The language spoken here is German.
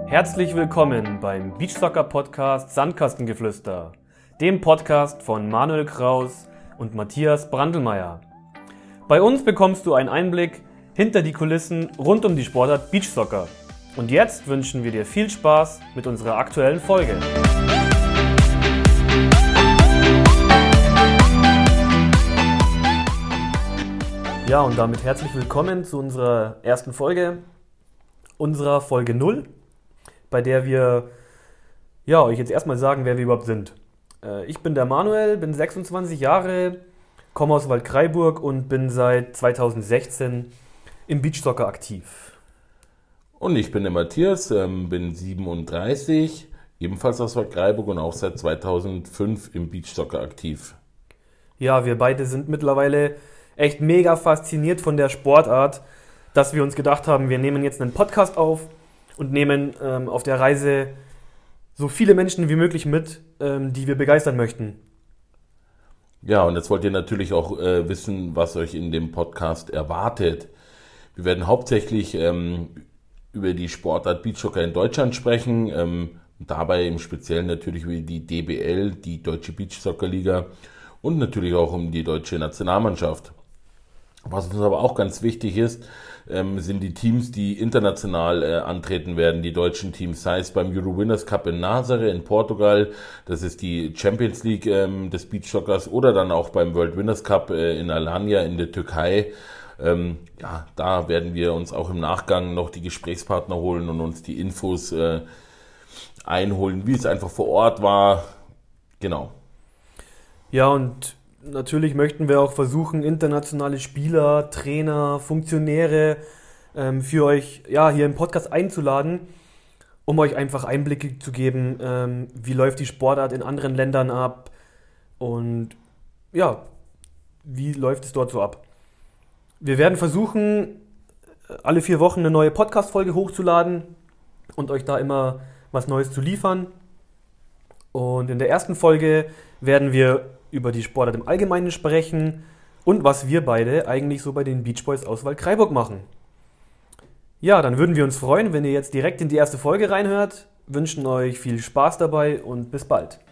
Herzlich willkommen beim Beachsoccer-Podcast Sandkastengeflüster, dem Podcast von Manuel Kraus und Matthias Brandlmeier. Bei uns bekommst du einen Einblick hinter die Kulissen rund um die Sportart Beachsoccer. Und jetzt wünschen wir dir viel Spaß mit unserer aktuellen Folge. Ja, und damit herzlich willkommen zu unserer ersten Folge, unserer Folge 0, bei der wir euch jetzt erstmal sagen, wer wir überhaupt sind. Ich bin der Manuel, bin 26 Jahre, komme aus Waldkraiburg und bin seit 2016 im Beachsoccer aktiv. Und ich bin der Matthias, bin 37, ebenfalls aus Waldkraiburg und auch seit 2005 im Beachsoccer aktiv. Ja, wir beide sind mittlerweile echt mega fasziniert von der Sportart, dass wir uns gedacht haben, wir nehmen jetzt einen Podcast auf und nehmen auf der Reise so viele Menschen wie möglich mit, die wir begeistern möchten. Ja, und jetzt wollt ihr natürlich auch wissen, was euch in dem Podcast erwartet. Wir werden hauptsächlich über die Sportart Beachsoccer in Deutschland sprechen, dabei im Speziellen natürlich über die DBL, die Deutsche Beachsoccer-Liga, und natürlich auch um die deutsche Nationalmannschaft. Was uns aber auch ganz wichtig ist, sind die Teams, die international antreten werden, die deutschen Teams, sei es beim Euro Winners Cup in Nazaré in Portugal, das ist die Champions League des Beachsoccers, oder dann auch beim World Winners Cup in Alanya in der Türkei. Da werden wir uns auch im Nachgang noch die Gesprächspartner holen und uns die Infos einholen, wie es einfach vor Ort war. Genau. Ja, und natürlich möchten wir auch versuchen, internationale Spieler, Trainer, Funktionäre für euch hier im Podcast einzuladen, um euch einfach Einblicke zu geben, wie läuft die Sportart in anderen Ländern ab und wie läuft es dort so ab. Wir werden versuchen, alle 4 Wochen eine neue Podcast-Folge hochzuladen und euch da immer was Neues zu liefern. Und in der ersten Folge werden wir über die Sportart im Allgemeinen sprechen und was wir beide eigentlich so bei den Beach Boys aus Waldkraiburg machen. Ja, dann würden wir uns freuen, wenn ihr jetzt direkt in die erste Folge reinhört, wünschen euch viel Spaß dabei und bis bald.